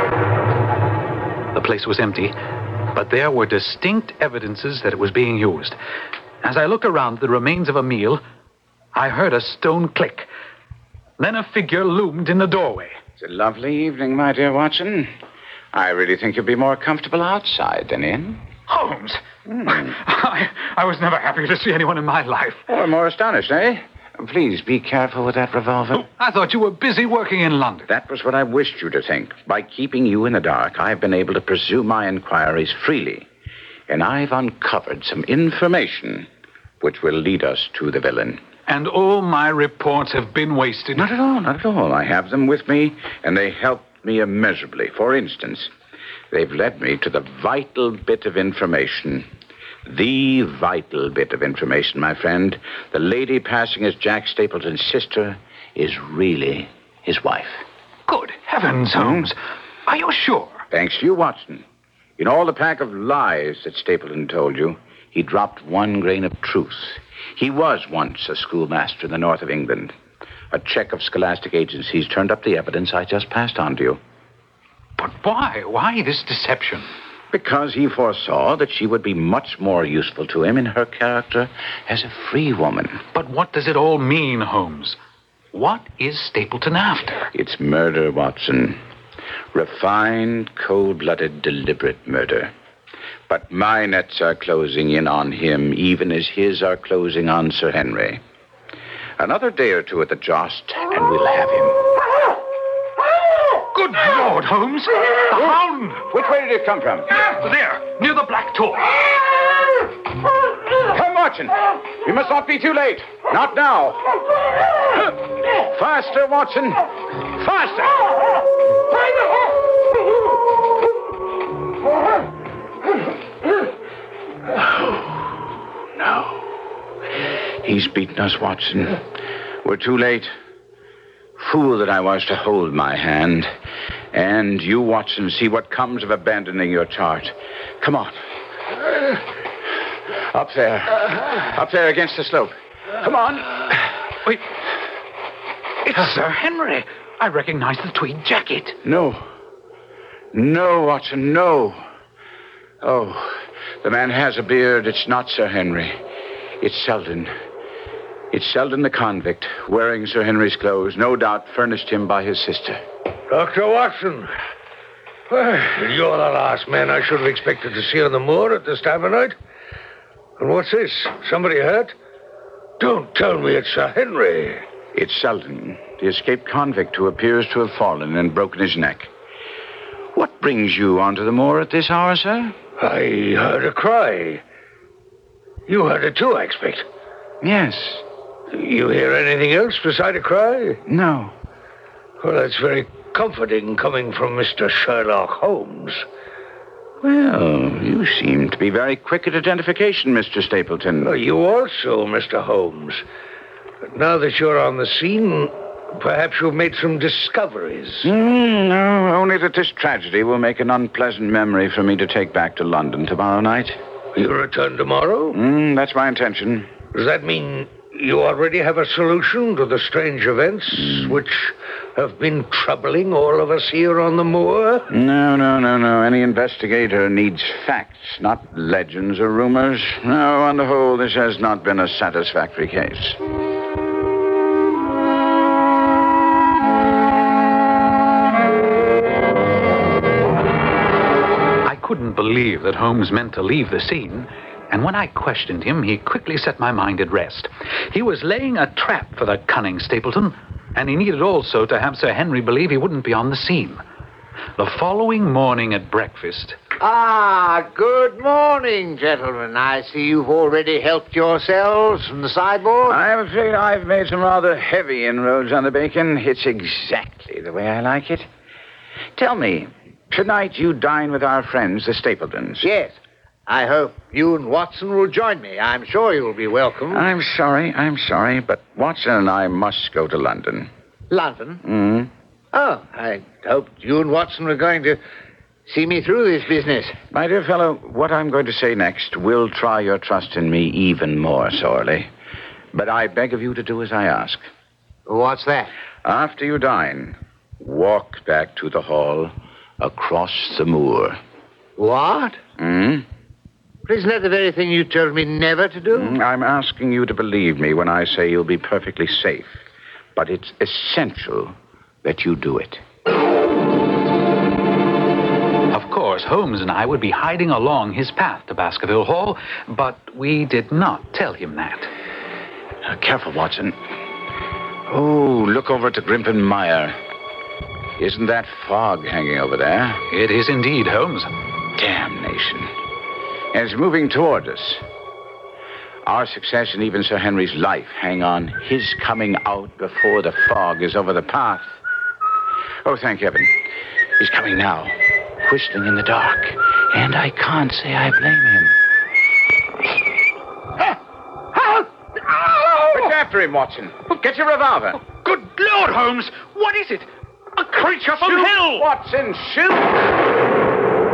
The place was empty, but there were distinct evidences that it was being used. As I looked around the remains of a meal, I heard a stone click. Then a figure loomed in the doorway. It's a lovely evening, my dear Watson. I really think you'll be more comfortable outside than in. Holmes! Mm. I, I was never happier to see anyone in my life. Oh, more astonished, eh? Please be careful with that revolver. I thought you were busy working in London. That was what I wished you to think. By keeping you in the dark, I've been able to pursue my inquiries freely. And I've uncovered some information which will lead us to the villain. And all my reports have been wasted. Not at all, not at all. I have them with me, and they help me immeasurably. For instance, they've led me to the vital bit of information. The vital bit of information, my friend. The lady passing as Jack Stapleton's sister is really his wife. Good heavens, Holmes. Hmm? Are you sure? Thanks to you, Watson. In all the pack of lies that Stapleton told you, he dropped one grain of truth. He was once a schoolmaster in the north of England. A check of scholastic agencies turned up the evidence I just passed on to you. But why? Why this deception? Because he foresaw that she would be much more useful to him in her character as a free woman. But what does it all mean, Holmes? What is Stapleton after? It's murder, Watson. Refined, cold-blooded, deliberate murder. But my nets are closing in on him, even as his are closing on Sir Henry. Another day or two at the joust, and we'll have him. Good Lord, Holmes! The hound! Which way did it come from? There, near the Black Tor. Come, Watson. We must not be too late. Not now. Faster, Watson. Faster. Oh, no. He's beaten us, Watson. We're too late. Fool that I was to hold my hand. And you, Watson, see what comes of abandoning your chart. Come on. Up there. Up there against the slope. Come on. Wait. It's Sir Henry. I recognize the tweed jacket. No. No, Watson, no. Oh, the man has a beard. It's not Sir Henry. It's Selden. It's Selden the convict, wearing Sir Henry's clothes, no doubt furnished him by his sister. Doctor Watson. Well, you're the last man I should have expected to see on the moor at this time of night. And what's this? Somebody hurt? Don't tell me it's Sir Henry. It's Selden, the escaped convict who appears to have fallen and broken his neck. What brings you onto the moor at this hour, sir? I heard a cry. You heard it too, I expect. Yes. You hear anything else beside a cry? No. Well, that's very comforting coming from Mister Sherlock Holmes. Well, you seem to be very quick at identification, Mister Stapleton. Oh, you also, Mister Holmes. But now that you're on the scene, perhaps you've made some discoveries. Mm, no, only that this tragedy will make an unpleasant memory for me to take back to London tomorrow night. You return tomorrow? Mm, that's my intention. Does that mean you already have a solution to the strange events mm. which have been troubling all of us here on the moor? No, no, no, no. Any investigator needs facts, not legends or rumors. No, on the whole, this has not been a satisfactory case. I couldn't believe that Holmes meant to leave the scene. And when I questioned him, he quickly set my mind at rest. He was laying a trap for the cunning Stapleton, and he needed also to have Sir Henry believe he wouldn't be on the scene. The following morning at breakfast, Ah, good morning, gentlemen. I see you've already helped yourselves from the sideboard. I'm afraid I've made some rather heavy inroads on the bacon. It's exactly the way I like it. Tell me, tonight you dine with our friends, the Stapletons. Yes. I hope you and Watson will join me. I'm sure you'll be welcome. I'm sorry, I'm sorry, but Watson and I must go to London. London? Mm. Oh, I hoped you and Watson were going to see me through this business. My dear fellow, what I'm going to say next will try your trust in me even more sorely. But I beg of you to do as I ask. What's that? After you dine, walk back to the hall across the moor. What? Hmm? Isn't that the very thing you told me never to do? Mm, I'm asking you to believe me when I say you'll be perfectly safe. But it's essential that you do it. of course, Holmes and I would be hiding along his path to Baskerville Hall, but we did not tell him that. Uh, careful, Watson. Oh, look over to Grimpen Mire. Isn't that fog hanging over there? It is indeed, Holmes. Damnation. And it's moving toward us. Our success and even Sir Henry's life hang on his coming out before the fog is over the path. Oh, thank heaven. He's coming now, whistling in the dark. And I can't say I blame him. Look after him, Watson. Get your revolver. Good Lord, Holmes! What is it? A creature from Shoot, hell! Watson, shoot!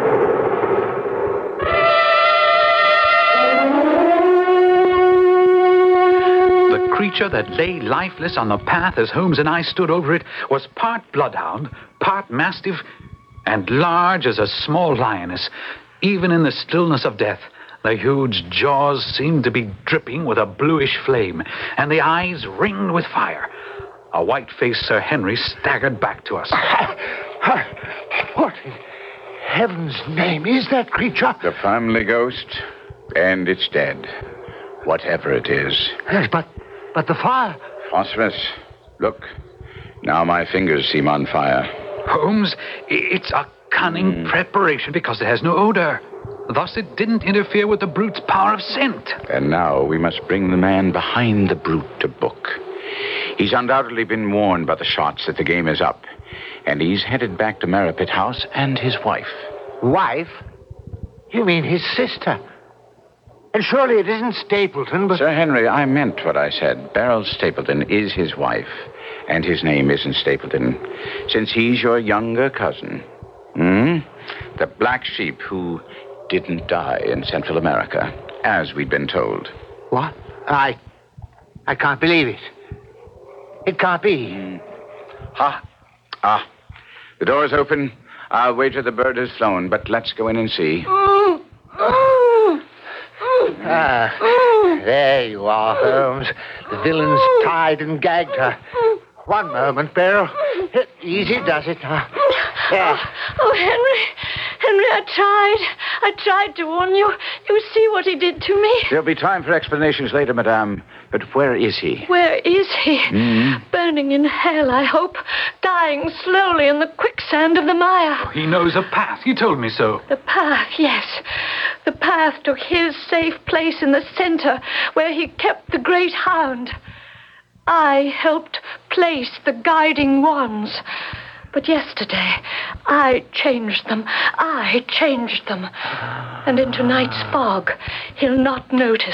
The creature that lay lifeless on the path as Holmes and I stood over it was part bloodhound, part mastiff, and large as a small lioness. Even in the stillness of death, the huge jaws seemed to be dripping with a bluish flame, and the eyes ringed with fire. A white-faced Sir Henry staggered back to us. What in heaven's name is that creature? The family ghost, and it's dead. Whatever it is. Yes, but, but the fire... Phosphorus. Look, now my fingers seem on fire. Holmes, it's a cunning mm. preparation because it has no odor. Thus it didn't interfere with the brute's power of scent. And now we must bring the man behind the brute to book. He's undoubtedly been warned by the shots that the game is up. And he's headed back to Merripit House and his wife. Wife? You mean his sister? And surely it isn't Stapleton, but... Sir Henry, I meant what I said. Beryl Stapleton is his wife. And his name isn't Stapleton, since he's your younger cousin. Hmm? The black sheep who didn't die in Central America, as we'd been told. What? I... I can't believe it. It can't be. Mm. Ha! Ah. The door's open. I'll wager the bird has flown, but let's go in and see. Ah, there you are, Holmes. The villain's tied and gagged her. One moment, Beryl. Easy does it. Uh, there. Oh, oh, Henry. Henry, I tried. I tried to warn you. You see what he did to me. There'll be time for explanations later, madame. But where is he? Where is he? Mm-hmm. Burning in hell, I hope. Dying slowly in the quicksand of the mire. Oh, he knows a path. He told me so. The path, yes. The path to his safe place in the center where he kept the great hound. I helped place the guiding wands. But yesterday, I changed them. I changed them. And in tonight's fog, he'll not notice.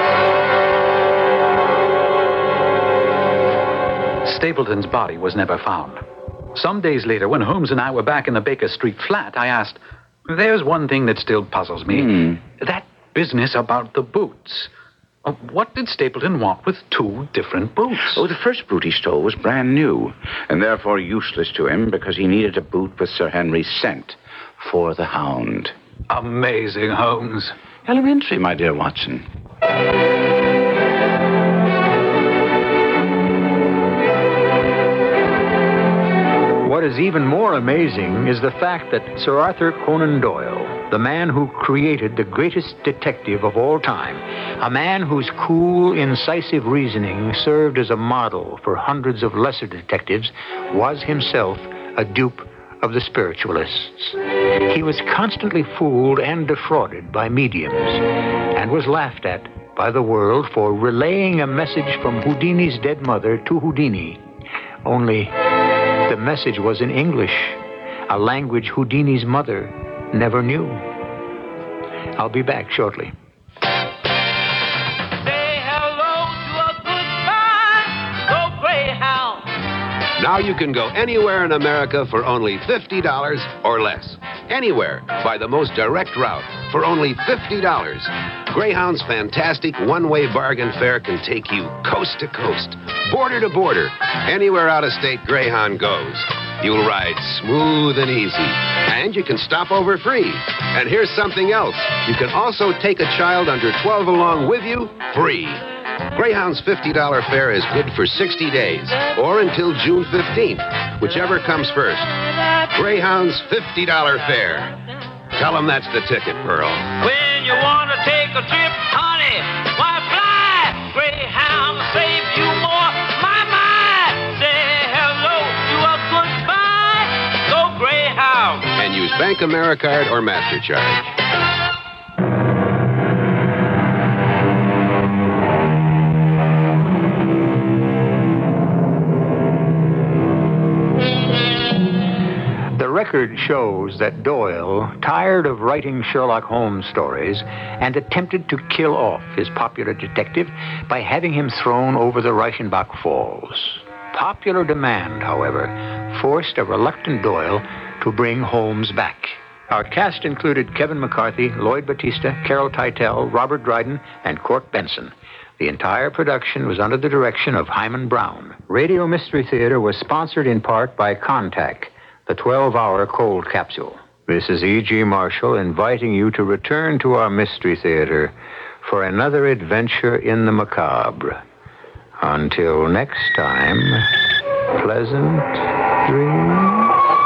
Stapleton's body was never found. Some days later, when Holmes and I were back in the Baker Street flat, I asked, there's one thing that still puzzles me. Mm. That business about the boots. Uh, what did Stapleton want with two different boots? Oh, the first boot he stole was brand new, and therefore useless to him because he needed a boot with Sir Henry's scent for the hound. Amazing, Holmes. Elementary, my dear Watson. What is even more amazing is the fact that Sir Arthur Conan Doyle, the man who created the greatest detective of all time, a man whose cool, incisive reasoning served as a model for hundreds of lesser detectives, was himself a dupe of the spiritualists. He was constantly fooled and defrauded by mediums and was laughed at by the world for relaying a message from Houdini's dead mother to Houdini. Only the message was in English, a language Houdini's mother never knew. I'll be back shortly. Now you can go anywhere in America for only fifty dollars or less. Anywhere by the most direct route for only fifty dollars. Greyhound's fantastic one-way bargain fare can take you coast to coast, border to border. Anywhere out of state Greyhound goes, you'll ride smooth and easy. And you can stop over free. And here's something else. You can also take a child under twelve along with you free. Greyhound's fifty dollars fare is good for sixty days, or until June fifteenth, whichever comes first. Greyhound's fifty dollars fare. Tell them that's the ticket, Pearl. When you want to take a trip, honey, why fly? Greyhound will save you more. My, my, say hello to a goodbye. Go Greyhound. And use Bank AmeriCard or MasterCharge. The record shows that Doyle, tired of writing Sherlock Holmes stories, and attempted to kill off his popular detective by having him thrown over the Reichenbach Falls. Popular demand, however, forced a reluctant Doyle to bring Holmes back. Our cast included Kevin McCarthy, Lloyd Battista, Carol Teitel, Robert Dryden, and Court Benson. The entire production was under the direction of Hyman Brown. Radio Mystery Theater was sponsored in part by Contact, the twelve-hour cold capsule. This is E G. Marshall inviting you to return to our Mystery Theater for another adventure in the macabre. Until next time, pleasant dreams.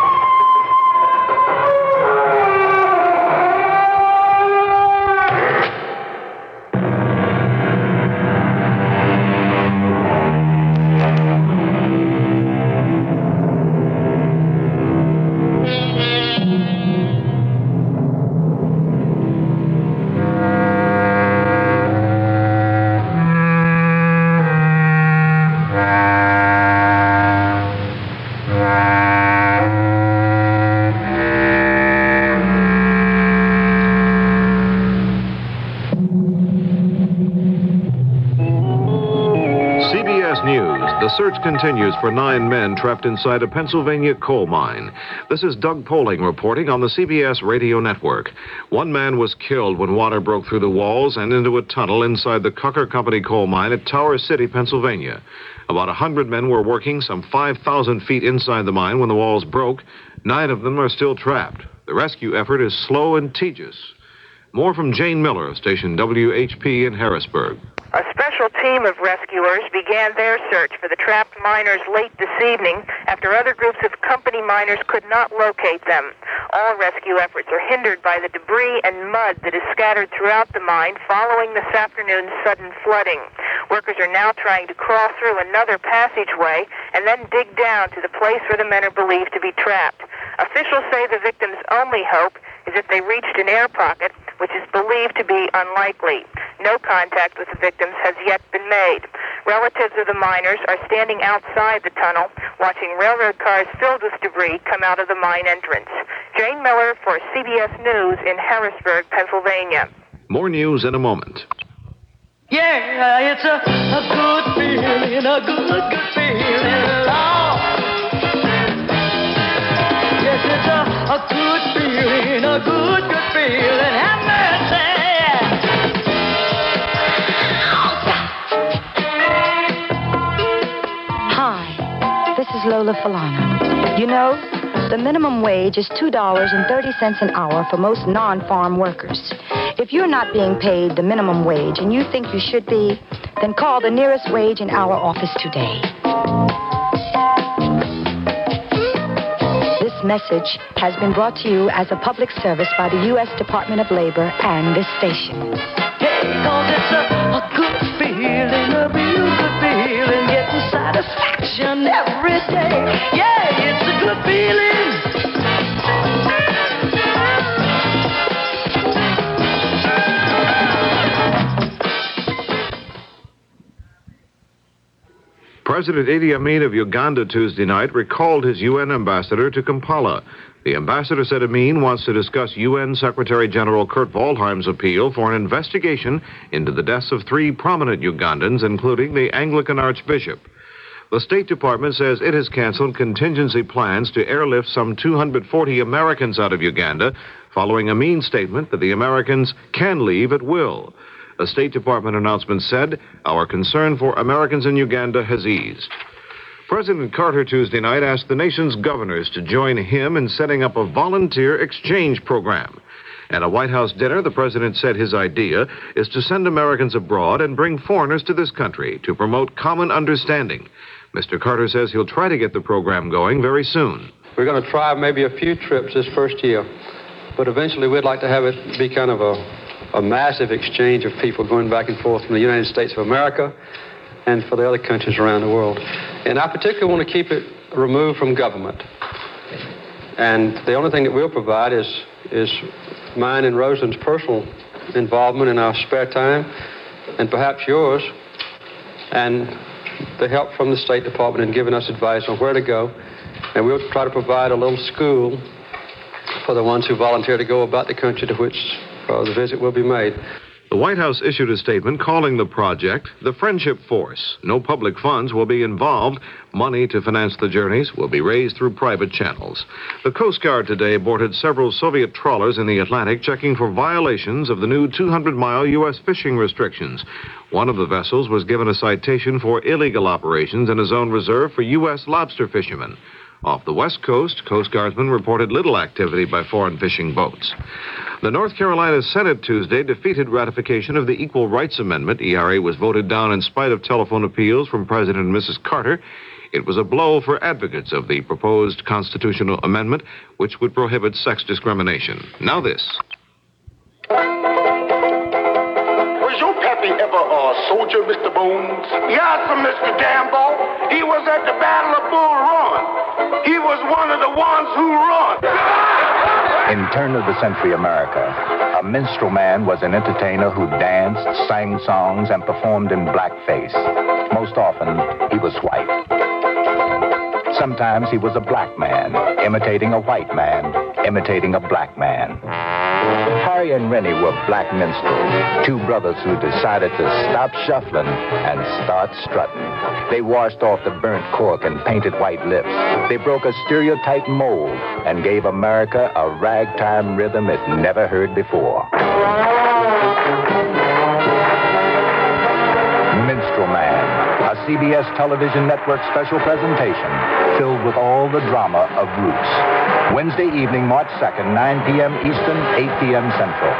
The search continues for nine men trapped inside a Pennsylvania coal mine. This is Doug Poling reporting on the C B S radio network. One man was killed when water broke through the walls and into a tunnel inside the Cucker Company coal mine at Tower City, Pennsylvania. About one hundred men were working some five thousand feet inside the mine when the walls broke. Nine of them are still trapped. The rescue effort is slow and tedious. More from Jane Miller of station W H P in Harrisburg. A special team of rescuers began their search for the trapped miners late this evening after other groups of company miners could not locate them. All rescue efforts are hindered by the debris and mud that is scattered throughout the mine following this afternoon's sudden flooding. Workers are now trying to crawl through another passageway and then dig down to the place where the men are believed to be trapped. Officials say the victims' only hope is if they reached an air pocket, which is believed to be unlikely. No contact with the victims has yet been made. Relatives of the miners are standing outside the tunnel, watching railroad cars filled with debris come out of the mine entrance. Jane Miller for C B S News in Harrisburg, Pennsylvania. More news in a moment. Yeah, it's a, a good feeling, a good, good feeling, Lord. Yes, it's a, a good feeling, a good, good feeling. Have mercy. Hi, this is Lola Falana. You know, the minimum wage is two dollars and thirty cents an hour for most non-farm workers. If you're not being paid the minimum wage and you think you should be, then call the nearest wage and hour office today. This message has been brought to you as a public service by the U S Department of Labor and this station. Hey, 'cause it's a, a good feeling, a real good feeling, getting satisfaction every day. Yeah, it's a good feeling. President Idi Amin of Uganda Tuesday night recalled his U N ambassador to Kampala. The ambassador said Amin wants to discuss U N Secretary General Kurt Waldheim's appeal for an investigation into the deaths of three prominent Ugandans, including the Anglican Archbishop. The State Department says it has canceled contingency plans to airlift some two hundred forty Americans out of Uganda, following Amin's statement that the Americans can leave at will. A State Department announcement said, "Our concern for Americans in Uganda has eased." President Carter Tuesday night asked the nation's governors to join him in setting up a volunteer exchange program. At a White House dinner, the president said his idea is to send Americans abroad and bring foreigners to this country to promote common understanding. Mister Carter says he'll try to get the program going very soon. We're going to try maybe a few trips this first year, but eventually we'd like to have it be kind of a a massive exchange of people going back and forth from the United States of America and for the other countries around the world. And I particularly want to keep it removed from government. And the only thing that we'll provide is, is mine and Rosalind's personal involvement in our spare time, and perhaps yours, and the help from the State Department in giving us advice on where to go. And we'll try to provide a little school for the ones who volunteer to go about the country to which Uh, the visit will be made. The White House issued a statement calling the project the Friendship Force. No public funds will be involved. Money to finance the journeys will be raised through private channels. The Coast Guard today boarded several Soviet trawlers in the Atlantic checking for violations of the new two hundred mile U S fishing restrictions. One of the vessels was given a citation for illegal operations in a zone reserved for U S lobster fishermen. Off the West Coast, Coast Guardsmen reported little activity by foreign fishing boats. The North Carolina Senate Tuesday defeated ratification of the Equal Rights Amendment. E R A was voted down in spite of telephone appeals from President and Missus Carter. It was a blow for advocates of the proposed constitutional amendment, which would prohibit sex discrimination. Now this. Was your pappy ever a soldier, Mister Bones? Yes, sir, Mister Gamble. He was at the Battle of Bull Run. He was one of the ones who run. In turn of the century America, a minstrel man was an entertainer who danced, sang songs, and performed in blackface. Most often, he was white. Sometimes he was a black man, imitating a white man, imitating a black man. Harry and Rennie were black minstrels, two brothers who decided to stop shuffling and start strutting. They washed off the burnt cork and painted white lips. They broke a stereotype mold and gave America a ragtime rhythm it never heard before. Minstrel Man, a C B S television network special presentation filled with all the drama of Roots. Wednesday evening, March second, nine p.m. Eastern, eight p.m. Central.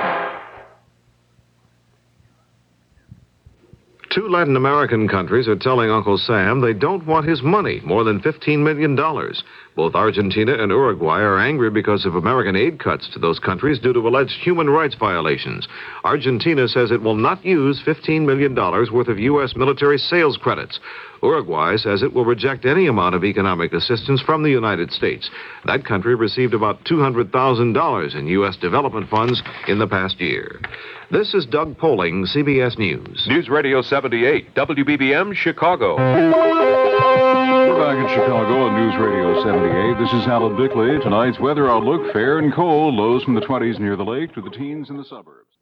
Two Latin American countries are telling Uncle Sam they don't want his money, more than fifteen million dollars. Both Argentina and Uruguay are angry because of American aid cuts to those countries due to alleged human rights violations. Argentina says it will not use fifteen million dollars worth of U S military sales credits. Uruguay says it will reject any amount of economic assistance from the United States. That country received about two hundred thousand dollars in U S development funds in the past year. This is Doug Poling, C B S News. News Radio seventy-eight, W B B M, Chicago. We're back in Chicago on News Radio seventy-eight. This is Alan Bickley. Tonight's weather outlook, fair and cold. Lows from the twenties near the lake to the teens in the suburbs.